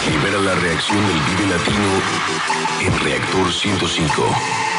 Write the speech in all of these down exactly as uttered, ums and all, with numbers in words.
Libera la reacción del Vive Latino en Reactor ciento cinco.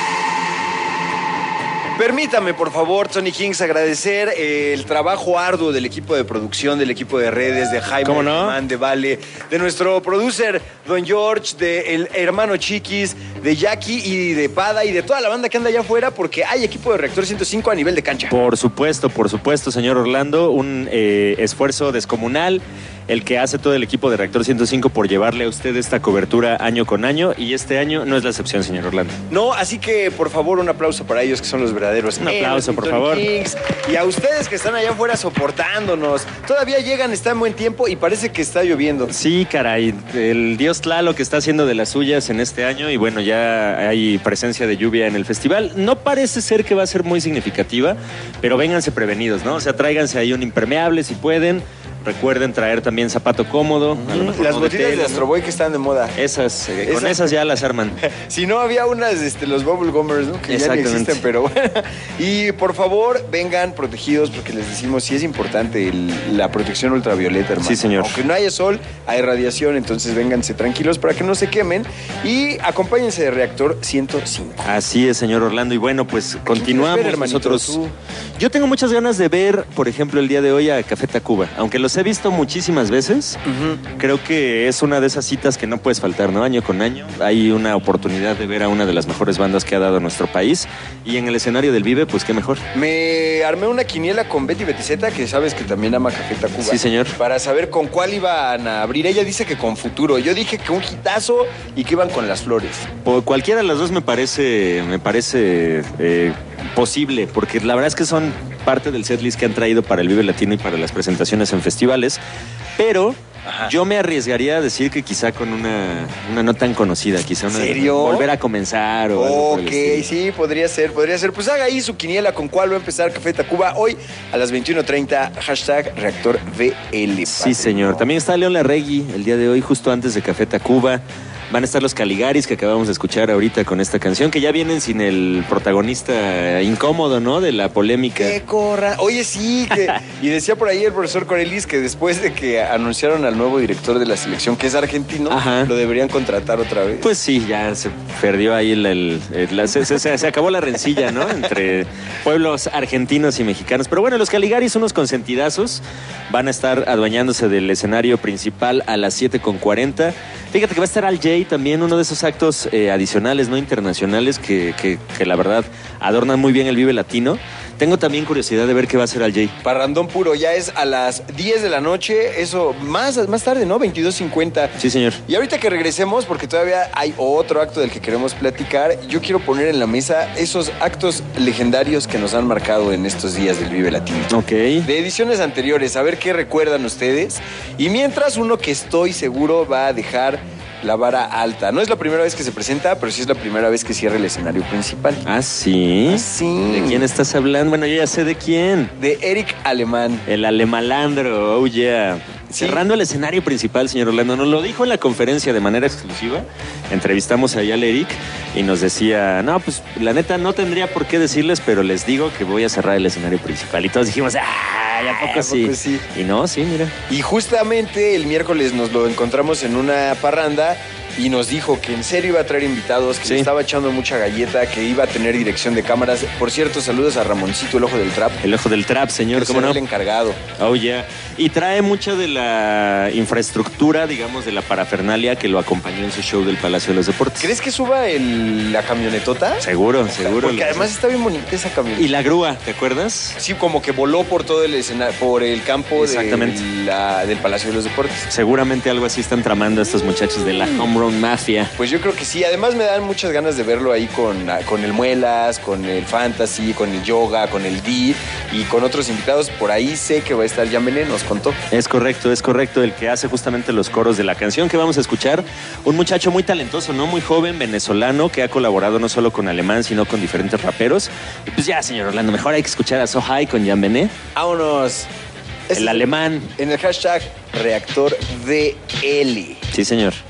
Permítame, por favor, Tony Kings, agradecer eh, el trabajo arduo del equipo de producción, del equipo de redes, de Jaime, ¿Cómo no? Man, de Vale, de nuestro producer, Don George, de el hermano Chiquis, de Jackie y de Pada y de toda la banda que anda allá afuera, porque hay equipo de Reactor ciento cinco a nivel de cancha. Por supuesto, por supuesto, señor Orlando, un eh, esfuerzo descomunal el que hace todo el equipo de Reactor ciento cinco por llevarle a usted esta cobertura año con año, y este año no es la excepción, señor Orlando. No, así que, por favor, un aplauso para ellos, que son los verdaderos. Un aplauso, por Tony favor. Kings. Y a ustedes que están allá afuera soportándonos. Todavía llegan, está en buen tiempo y parece que está lloviendo. Sí, caray, el dios Tlaloc que está haciendo de las suyas en este año, y bueno, ya hay presencia de lluvia en el festival. No parece ser que va a ser muy significativa, pero vénganse prevenidos, ¿no? O sea, tráiganse ahí un impermeable si pueden. Recuerden traer también zapato cómodo. A lo mejor Las no botitas tela, de ¿no? Astro Boy que están de moda. Esas, eh, con Esas- esas ya las arman. Si no, había unas, este, los Bubble Gummers, ¿no? Que ya ni Exactamente. existen, pero bueno. Y por favor, vengan protegidos, porque les decimos, sí es importante el- la protección ultravioleta, hermano. Sí, señor. Aunque no haya sol, hay radiación, entonces vénganse tranquilos para que no se quemen. Y acompáñense de Reactor ciento cinco. Así es, señor Orlando. Y bueno, pues continuamos ver, hermanito? nosotros. Tú. Yo tengo muchas ganas de ver, por ejemplo, el día de hoy a Café Tacuba. Aunque los he visto muchísimas veces, creo que es una de esas citas que no puedes faltar, ¿no? Año con año hay una oportunidad de ver a una de las mejores bandas que ha dado nuestro país. Y en el escenario del Vive, pues qué mejor. Me armé una quiniela con Betty Betiseta, que sabes que también ama Café Tacuba. Sí, señor. Para saber con cuál iban a abrir. Ella dice que con Futuro. Yo dije que un hitazo y que iban con Las Flores. Por cualquiera de las dos me parece, me parece eh, posible, porque la verdad es que son parte del setlist que han traído para el Vive Latino y para las presentaciones en festivales. Pero Ajá. yo me arriesgaría a decir que quizá con una, una no tan conocida, quizá una ¿Serio? volver a comenzar o algo por el Ok, estilo. sí, podría ser, podría ser. Pues haga ahí su quiniela con cuál va a empezar Café Tacuba hoy a las veintiuno treinta, hashtag Reactor V L. Sí, señor. También está León Larregui el día de hoy, justo antes de Café Tacuba. Van a estar los Caligaris que acabamos de escuchar ahorita con esta canción, que ya vienen sin el protagonista incómodo, ¿no? De la polémica. ¡Qué corra! Oye, sí, que, y decía por ahí el profesor Corelis que después de que anunciaron al nuevo director de la selección, que es argentino, Ajá. lo deberían contratar otra vez. Pues sí, ya se perdió ahí el, el- el- la- se, se- se acabó la rencilla, ¿no? Entre pueblos argentinos y mexicanos. Pero bueno, los Caligaris, unos consentidazos, van a estar adueñándose del escenario principal a las siete con cuarenta. Fíjate que va a estar Al Jay también, uno de esos actos eh, adicionales, no internacionales, que, que- que la verdad adornan muy bien el Vive Latino. Tengo también curiosidad de ver qué va a hacer Al Jay. Parrandón puro, ya es a las diez de la noche, eso, más, más tarde, ¿no? veintidós cincuenta. Sí, señor. Y ahorita que regresemos, porque todavía hay otro acto del que queremos platicar, yo quiero poner en la mesa esos actos legendarios que nos han marcado en estos días del Vive Latino. Ok. De ediciones anteriores, a ver qué recuerdan ustedes. Y mientras, uno que estoy seguro va a dejar la vara alta. No es la primera vez que se presenta, pero sí es la primera vez que cierra el escenario principal. Ah, sí. Ah, sí. ¿De quién estás hablando? Bueno, yo ya sé de quién. De Eric Alemán. El alemalandro, oh yeah. Sí. Cerrando el escenario principal, señor Orlando, nos lo dijo en la conferencia de manera exclusiva. Entrevistamos ahí al Eric y nos decía, no, pues la neta no tendría por qué decirles, pero les digo que voy a cerrar el escenario principal. Y todos dijimos, ¡ah! ¿A poco, ¿a sí? poco sí? Y no, sí, mira. Y justamente el miércoles nos lo encontramos en una parranda y nos dijo que en serio iba a traer invitados, que Sí. le estaba echando mucha galleta, que iba a tener dirección de cámaras. Por cierto, saludos a Ramoncito, el ojo del trap. El ojo del trap, señor, que ¿cómo será no? el encargado. Oh, yeah. Y trae mucha de la infraestructura, digamos, de la parafernalia que lo acompañó en su show del Palacio de los Deportes. ¿Crees que suba el- la camionetota? Seguro, seguro. Porque además está bien bonita esa camioneta. Y la grúa, ¿te acuerdas? Sí, como que voló por todo el escenario, por el campo de Exactamente. la- del Palacio de los Deportes. Seguramente algo así están tramando estos muchachos de la Home Run Mafia. Pues yo creo que sí. Además me dan muchas ganas de verlo ahí con, con el Muelas, con el Fantasy, con el Yoga, con el D y con otros invitados. Por ahí sé que va a estar Yamene, nos contó. Es correcto, es correcto. El que hace justamente los coros de la canción que vamos a escuchar. Un muchacho muy talentoso, ¿no? Muy joven, venezolano, que ha colaborado no solo con Alemán, sino con diferentes raperos. Y pues ya, señor Orlando, mejor hay que escuchar a So High con Jan Bené. Vámonos. Este El es alemán. En el hashtag Reactor D L. Sí, señor.